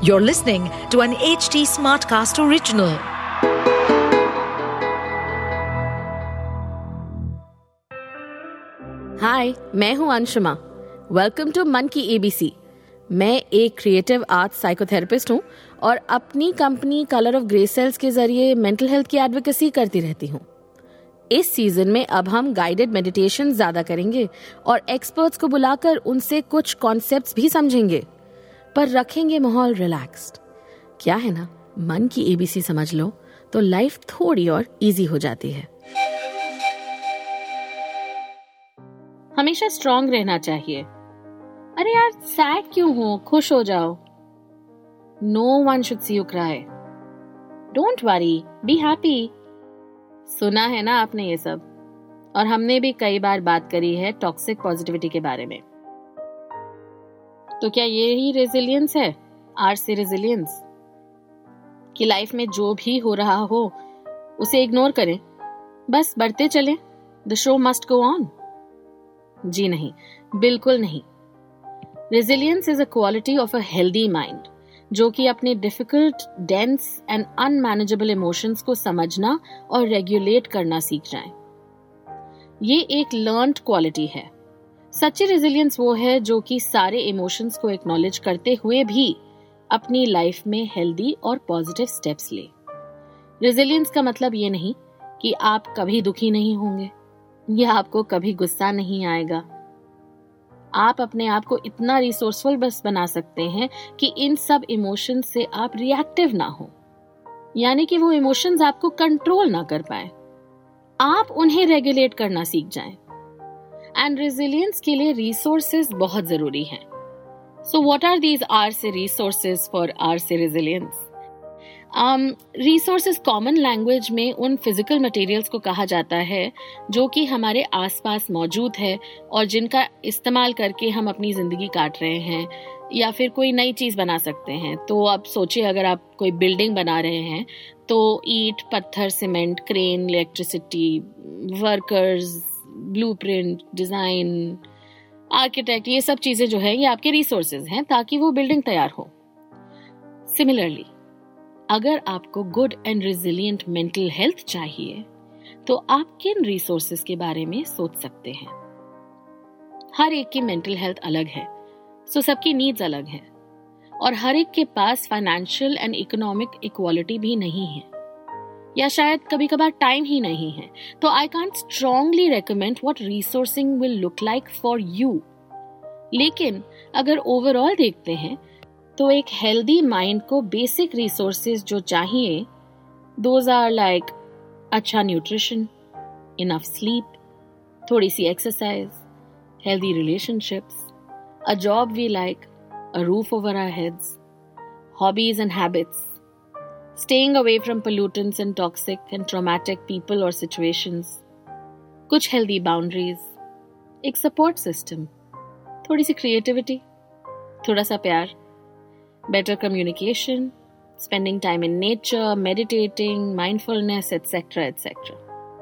You're listening to an HT Smartcast original. हाय, मैं हूँ Anshuma. Welcome to मन की एबीसी। मैं एक क्रिएटिव आर्ट साइकोथेरेपिस्ट हूँ और अपनी company colour of grey cells के जरिए मेंटल हेल्थ की एडवोकेसी करती रहती हूँ। इस सीजन में अब हम गाइडेड मेडिटेशन ज्यादा करेंगे और एक्सपर्ट्स को बुलाकर उनसे कुछ कॉन्सेप्ट्स भी समझेंगे, पर रखेंगे माहौल रिलैक्स्ड। क्या है ना, मन की एबीसी समझ लो तो लाइफ थोड़ी और इजी हो जाती है। हमेशा स्ट्रांग रहना चाहिए। अरे यार, सैड क्यों हो, खुश हो जाओ। No one should see you cry. Don't worry, be happy. सुना है ना आपने ये सब, और हमने भी कई बार बात करी है टॉक्सिक पॉजिटिविटी के बारे में। तो क्या ये ही रेजिलियंस है, आरसी रेजिलियंस, कि लाइफ में जो भी हो रहा हो उसे इग्नोर करें, बस बढ़ते चलें, the show must go on? जी नहीं, बिल्कुल नहीं। Resilience is a quality of a healthy mind, जो कि अपने difficult, dense and unmanageable emotions को समझना और रेगुलेट करना सीख जाए। ये एक लर्न्ड क्वालिटी है। सच्ची रेजिलियंस वो है जो कि सारे इमोशंस को एक्नॉलेज करते हुए भी अपनी लाइफ में हेल्दी और पॉजिटिव स्टेप्स ले। रेजिलियंस का मतलब ये नहीं कि आप कभी दुखी नहीं होंगे या आपको कभी गुस्सा नहीं आएगा। आप अपने आप को इतना रिसोर्सफुल बस बना सकते हैं कि इन सब इमोशंस से आप रिएक्टिव ना हो, यानी कि वो इमोशंस आपको कंट्रोल ना कर पाए, आप उन्हें रेगुलेट करना सीख जाएं। एंड रेजिलियंस के लिए रिसोर्सेज बहुत जरूरी हैं। So what are these RC resources for RC resilience? Resources common language में उन फिजिकल मटेरियल्स को कहा जाता है जो कि हमारे आसपास मौजूद है और जिनका इस्तेमाल करके हम अपनी जिंदगी काट रहे हैं या फिर कोई नई चीज बना सकते हैं। तो अब सोचिए, अगर आप कोई बिल्डिंग बना रहे हैं तो ईंट, पत्थर, cement, crane, electricity, workers, blueprint, design, architect, ये सब चीजें जो है ये आपके रिसोर्सेज हैं ताकि वो बिल्डिंग तैयार हो। सिमिलरली, अगर आपको good and resilient mental health चाहिए तो आप किन रिसोर्सेज के बारे में सोच सकते हैं? हर एक की मेंटल हेल्थ अलग है, सो सबकी नीड्स अलग है, और हर एक के पास फाइनेंशियल एंड इकोनॉमिक इक्वालिटी भी नहीं है, या शायद कभी कभार टाइम ही नहीं है। तो I can't strongly recommend what resourcing will look like for you. लेकिन अगर ओवरऑल देखते हैं तो एक हेल्दी माइंड को बेसिक रिसोर्सेज जो चाहिए, दोज आर लाइक अच्छा न्यूट्रिशन, इनफ स्लीप, थोड़ी सी exercise, healthy relationships, a job we like, a roof over our heads, hobbies and habits, staying away from pollutants and toxic and traumatic people or situations, कुछ healthy boundaries, एक support system, थोड़ी सी creativity, थोड़ा सा प्यार, better communication, spending time in nature, meditating, mindfulness, etc. etc.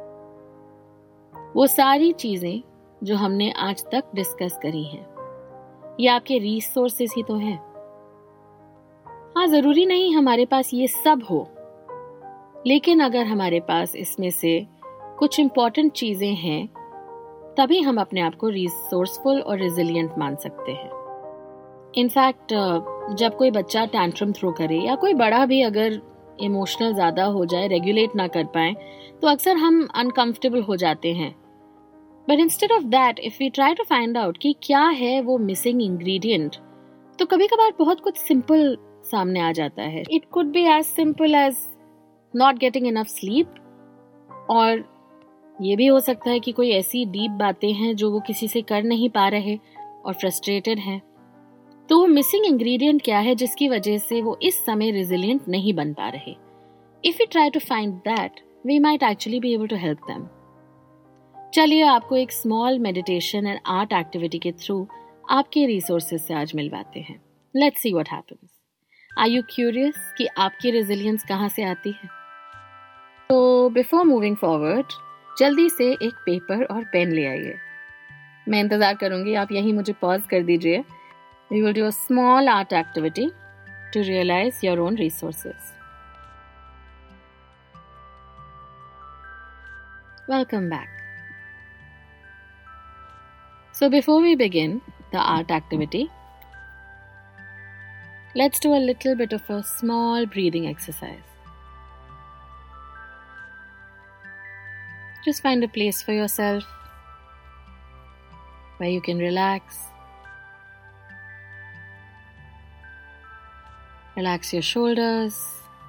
वो सारी चीजें जो हमने आज तक डिस्कस करी हैं, ये आपके रिसोर्सेज ही तो हैं। हाँ, जरूरी नहीं हमारे पास ये सब हो, लेकिन अगर हमारे पास इसमें से कुछ इंपॉर्टेंट चीजें हैं तभी हम अपने आप को रिसोर्सफुल और रेजिलिएंट मान सकते हैं। इनफैक्ट जब कोई बच्चा टैंट्रम थ्रो करे या कोई बड़ा भी अगर इमोशनल ज्यादा हो जाए, रेगुलेट ना कर पाए, तो अक्सर हम अनकंफर्टेबल हो जाते हैं। But instead of that, if we try to find out कि क्या है वो मिसिंग इंग्रेडिएंट, तो कभी कभार बहुत कुछ सिंपल सामने आ जाता है। It could be as simple as not getting enough sleep, और ये भी हो सकता है कि कोई ऐसी डीप बातें हैं जो वो किसी से कर नहीं पा रहे और फ्रस्ट्रेटेड हैं। तो वो मिसिंग इंग्रेडिएंट क्या है जिसकी वजह से वो इस समय रेजिलिएंट नहीं बन पा रहे? If we try to find that, we might actually be able to help them. चलिए आपको एक small meditation and art activity के थ्रू आपके रिसोर्सेज से आज मिलवाते हैं। Let's see what happens. Are you curious कि आपकी रेजिलियंस कहाँ से आती है? तो बिफोर मूविंग फॉरवर्ड, जल्दी से एक पेपर और पेन ले आइए। मैं इंतजार करूंगी, आप यहीं मुझे पॉज कर दीजिए। We will do a small art activity to realize your own resources. Welcome back. So before we begin the art activity, let's do a little bit of a small breathing exercise. Just find a place for yourself where you can relax. Relax your shoulders.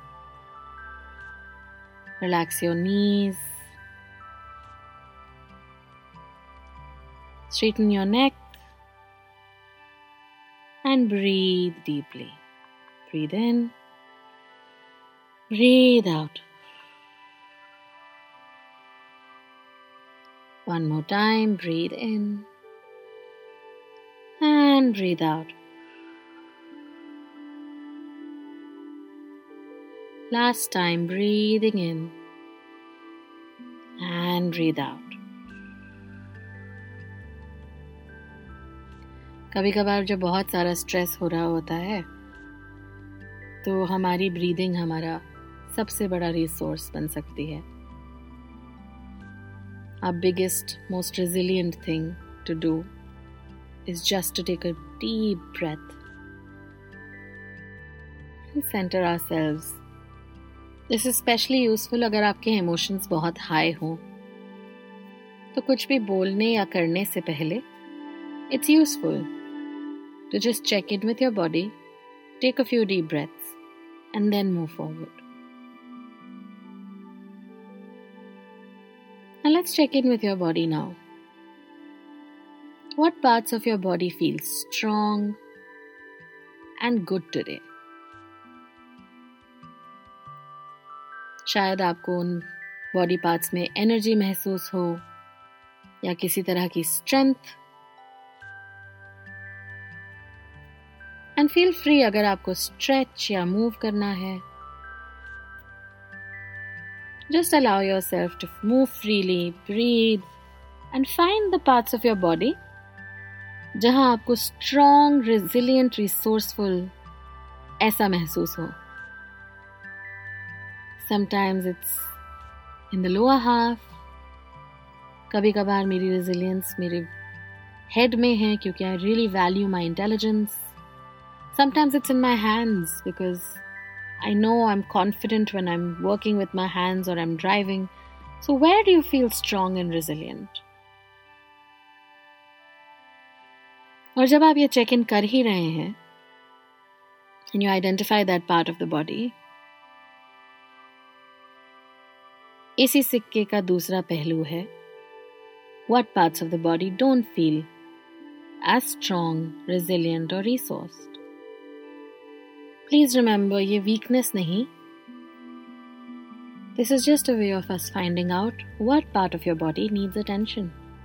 Relax your knees. Straighten your neck. And breathe deeply. Breathe in. Breathe out. One more time. Breathe in. And breathe out. Last time, breathing in. And breathe out. कभी कभार जब बहुत सारा stress हो रहा होता है तो हमारी ब्रीदिंग हमारा सबसे बड़ा रिसोर्स बन सकती है. Our biggest, most resilient thing to do is just to take a deep breath and center ourselves. This is especially useful अगर आपके emotions बहुत high हों. तो कुछ भी बोलने या करने से पहले it's useful to just check in with your body, take a few deep breaths, and then move forward. Now let's check in with your body now. What parts of your body feel strong and good today? शायद आपको उन body parts में energy महसूस हो या किसी तरह की स्ट्रेंथ. एंड फील फ्री अगर आपको स्ट्रेच या मूव करना है. Just allow yourself to move freely, breathe and find the parts of your body जहां आपको स्ट्रॉन्ग, रेजिलिएंट, रिसोर्सफुल ऐसा महसूस हो. Sometimes it's in the lower half. कभी कभार मेरी रेजिलियंस मेरे हेड में है क्योंकि I really value my intelligence. Sometimes it's in my hands because I know I'm confident when I'm working with my hands or I'm driving. So where do you feel strong and resilient? और जब आप ये check in कर ही रहे हैं and you identify that part of the body, इसी सिक्के का दूसरा पहलू है what parts of the body don't feel as strong, resilient or resourced. Please remember, ये weakness नहीं. This is just a way of us finding out what part of your body needs attention.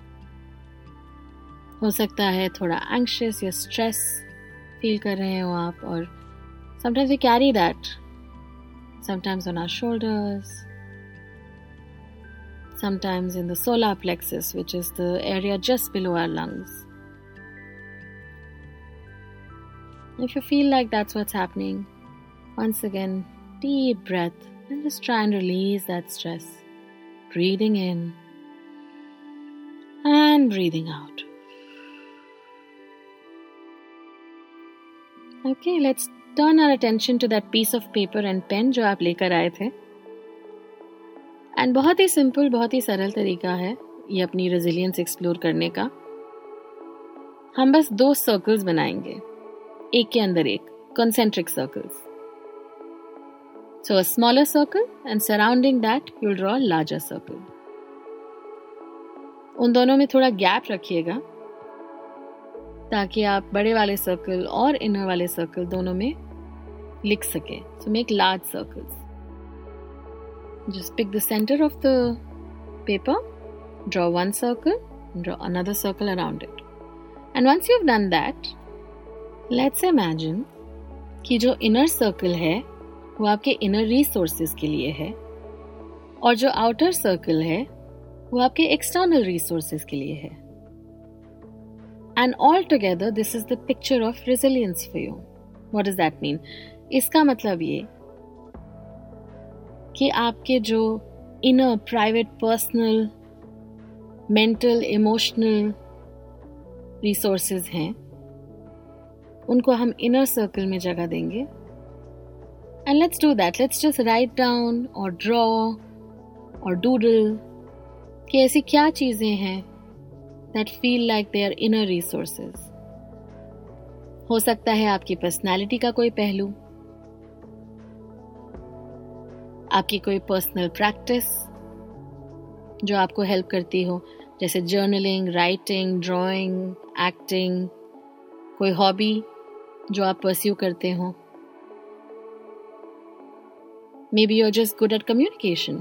हो सकता है थोड़ा anxious या stress feel कर रहे हो आप और sometimes we carry that. Sometimes on our shoulders. Sometimes in the solar plexus, which is the area just below our lungs. If you feel like that's what's happening, once again, deep breath and just try and release that stress. Breathing in and breathing out. Okay, let's turn our attention to that piece of paper and pen जो आप लेकर आए थे. And बहुत ही simple, बहुत ही सरल तरीका है ये अपनी resilience explore करने का. हम बस 2 circles बनाएंगे. एक के अंदर एक, concentric circles. So a smaller circle and surrounding that you'll draw a larger circle. उन दोनों में थोड़ा गैप रखिएगा ताकि आप बड़े वाले सर्कल और इनर वाले सर्कल दोनों में लिख सकें. So make large circles. Just pick the center of the paper, draw one circle, and draw another circle around it. And once you've done that, let's imagine कि जो inner circle है वो आपके inner resources के लिए है और जो outer circle है वो आपके external resources के लिए है. And all together, this is the picture of resilience for you. What does that mean? इसका मतलब ये कि आपके जो inner, private, personal, mental, emotional resources हैं, उनको हम इनर सर्कल में जगह देंगे. And let's do that. Let's just write down और ड्रॉ और डूडल कि ऐसी क्या चीजें हैं that feel like they are inner resources. हो सकता है आपकी पर्सनैलिटी का कोई पहलू, आपकी कोई पर्सनल प्रैक्टिस जो आपको हेल्प करती हो, जैसे जर्नलिंग, राइटिंग, ड्राइंग, एक्टिंग, कोई हॉबी जो आप परस्यू करते हो. Maybe you are just good at communication.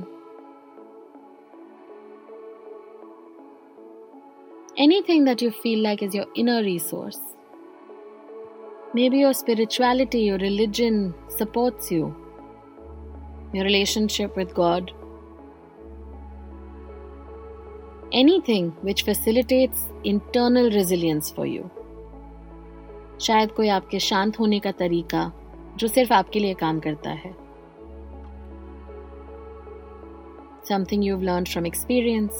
Anything that you feel like is your inner resource. Maybe your spirituality, your religion supports you. Your relationship with God. Anything which facilitates internal resilience for you. शायद कोई आपके शांत होने का तरीका जो सिर्फ आपके लिए काम करता है. Something you've learned from experience.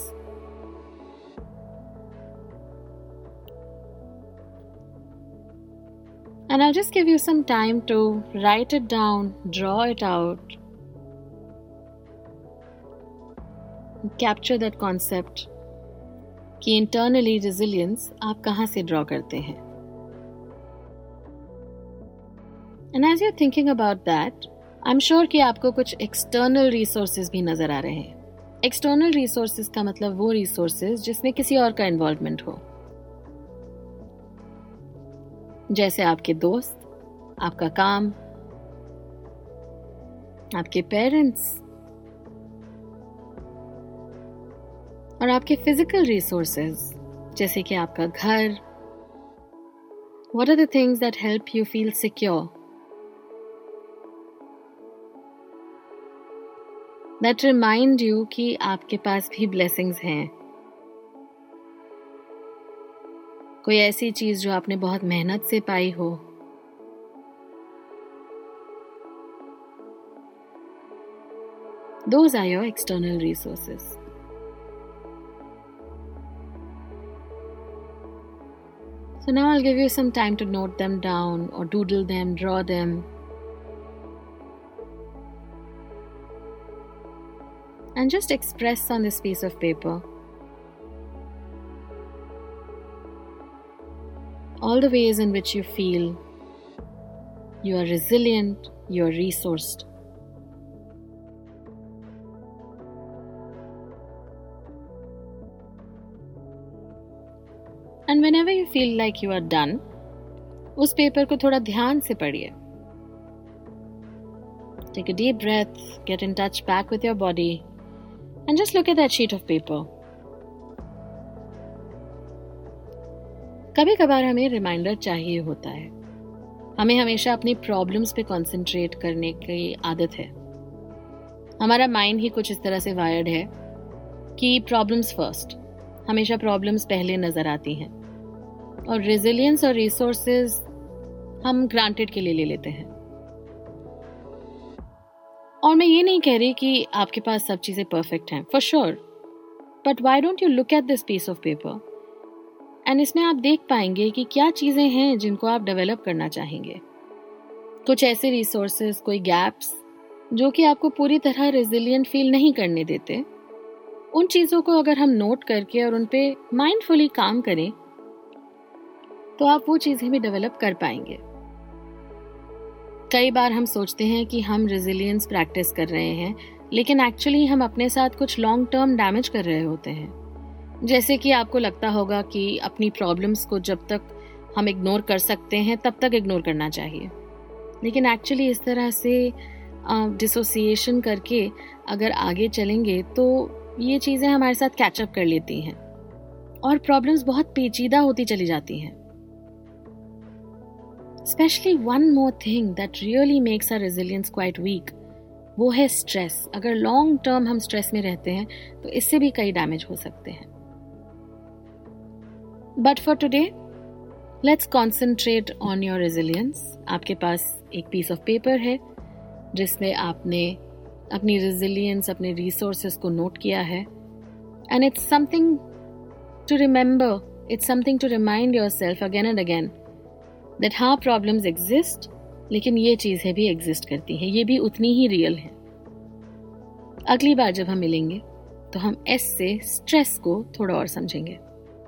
And I'll just give you some time to write it down, draw it out, capture that concept कि internally resilience आप कहाँ से draw करते हैं. And as you're thinking about that, I'm sure कि आपको कुछ external resources भी नजर आ रहे हैं. External resources का मतलब वो resources जिसमें किसी और का involvement हो, जैसे आपके दोस्त, आपका काम, आपके पेरेंट्स और आपके फिजिकल रिसोर्सेज जैसे कि आपका घर. What are the things that help you feel secure? That remind you कि आपके पास भी blessings हैं. कोई ऐसी चीज जो आपने बहुत मेहनत से पाई हो. Those are your external resources. So now I'll give you some time to note them down or doodle them, draw them. And just express on this piece of paper all the ways in which you feel you are resilient, you are resourced. And whenever you feel like you are done, उस paper को थोड़ा ध्यान से पढ़िए. Take a deep breath, get in touch back with your body, and just look at that sheet of paper. कभी कभार हमें reminder चाहिए होता है. हमें हमेशा अपनी प्रॉब्लम्स पे कंसंट्रेट करने की आदत है. हमारा माइंड ही कुछ इस तरह से वायर्ड है कि प्रॉब्लम्स फर्स्ट, हमेशा प्रॉब्लम्स पहले नजर आती हैं और रेजिलियंस और रिसोर्सेज हम ग्रांटेड के लिए ले लेते हैं. और मैं ये नहीं कह रही कि आपके पास सब चीजें परफेक्ट हैं, for sure, but why don't you look at this piece of paper and इसमें आप देख पाएंगे कि क्या चीजें हैं जिनको आप डेवलप करना चाहेंगे. कुछ ऐसे रिसोर्सेज, कोई गैप्स जो कि आपको पूरी तरह रेजिलिएंट फील नहीं करने देते, उन चीजों को अगर हम नोट करके और उन पे माइंडफुली काम करें तो आप वो चीजें भी डेवलप कर पाएंगे. कई बार हम सोचते हैं कि हम रेजिलियंस प्रैक्टिस कर रहे हैं, लेकिन एक्चुअली हम अपने साथ कुछ लॉन्ग टर्म डैमेज कर रहे होते हैं. जैसे कि आपको लगता होगा कि अपनी प्रॉब्लम्स को जब तक हम इग्नोर कर सकते हैं तब तक इग्नोर करना चाहिए, लेकिन एक्चुअली इस तरह से डिसोसिएशन करके अगर आगे चलेंगे तो ये चीज़ें हमारे साथ कैचअप कर लेती हैं और प्रॉब्लम्स बहुत पेचीदा होती चली जाती हैं. Specially one more thing that really makes our resilience quite weak, वो है स्ट्रेस. अगर लॉन्ग टर्म हम स्ट्रेस में रहते हैं तो इससे भी कई डैमेज हो सकते हैं. But for today, let's concentrate on your resilience. आपके पास एक पीस ऑफ पेपर है जिसमें आपने अपनी रेजिलियंस, अपने रिसोर्सेस को नोट किया है. And it's something to remember, it's something to remind yourself again and again that हाँ, प्रॉब्लम्स एग्जिस्ट, लेकिन ये चीज़ें भी एग्जिस्ट करती हैं, ये भी उतनी ही रियल है. अगली बार जब हम मिलेंगे तो हम एस से स्ट्रेस को थोड़ा और समझेंगे.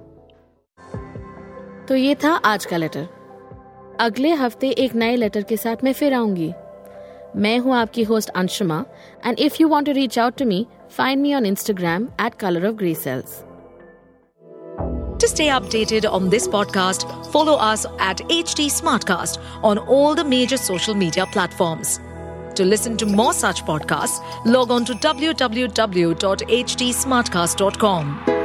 तो ये था आज का लेटर. अगले हफ्ते एक नए लेटर के साथ मैं फिर आऊंगी. मैं हूं आपकी host Anshuma, and if you want to reach out to me, find me on Instagram @colorofgreycells. To stay updated on this podcast, follow us at HT Smartcast on all the major social media platforms. To listen to more such podcasts, log on to www.htsmartcast.com.